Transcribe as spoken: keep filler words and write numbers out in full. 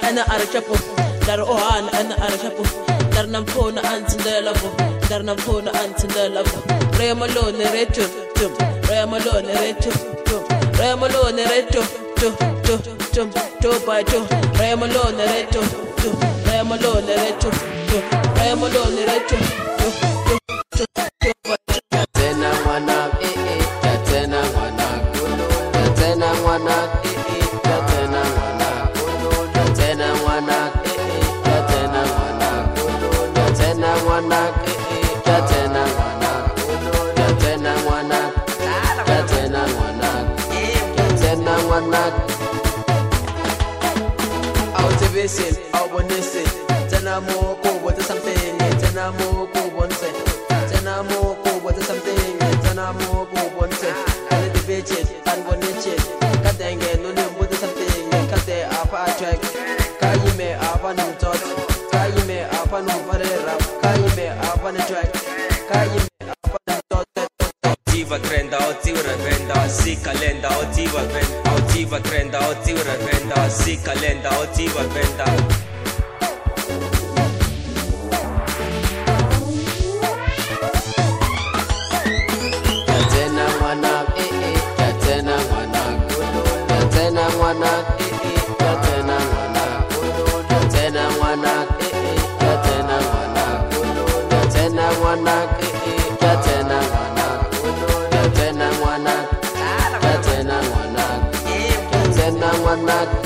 أنا أرشبه در أوهان أنا أرشبه در نمكون أنت دلبه در نمكون أنت دلبه ريمالون ريتو توم ريمالون ريتو توم ريمالون ريتو تو تو تو تو باي تو ريمالون ريتو تو ريمالون ريتو تو ريمالون ريتو تو تو تو تو باي tena mwana eh eh tena mwana tena mwana eh eh tena mwana tena mwana eh eh tena mwana tena mwana eh eh tena mwana tena mwana tena mwana tena mwana out of it out on this tena moko what is something tena moko once tena moko what is something tena moko once and the bitches and one inches katenge no ne what is something kate apa track kai me apa no touch kai me apa no varera kai me apa no track kai me apa no touch Otiva trenda, otiva venda, si calenda, otiva venda, otiva trenda, otiva venda, si calenda, otiva venda. Tena mwana, eh eh, tena mwana, tena mwana, eh eh, tena mwana, tena mwana, eh eh, tena mwana, tena mwana, eh eh, tena mwana. Tena mwana, tena mwana, tena mwana.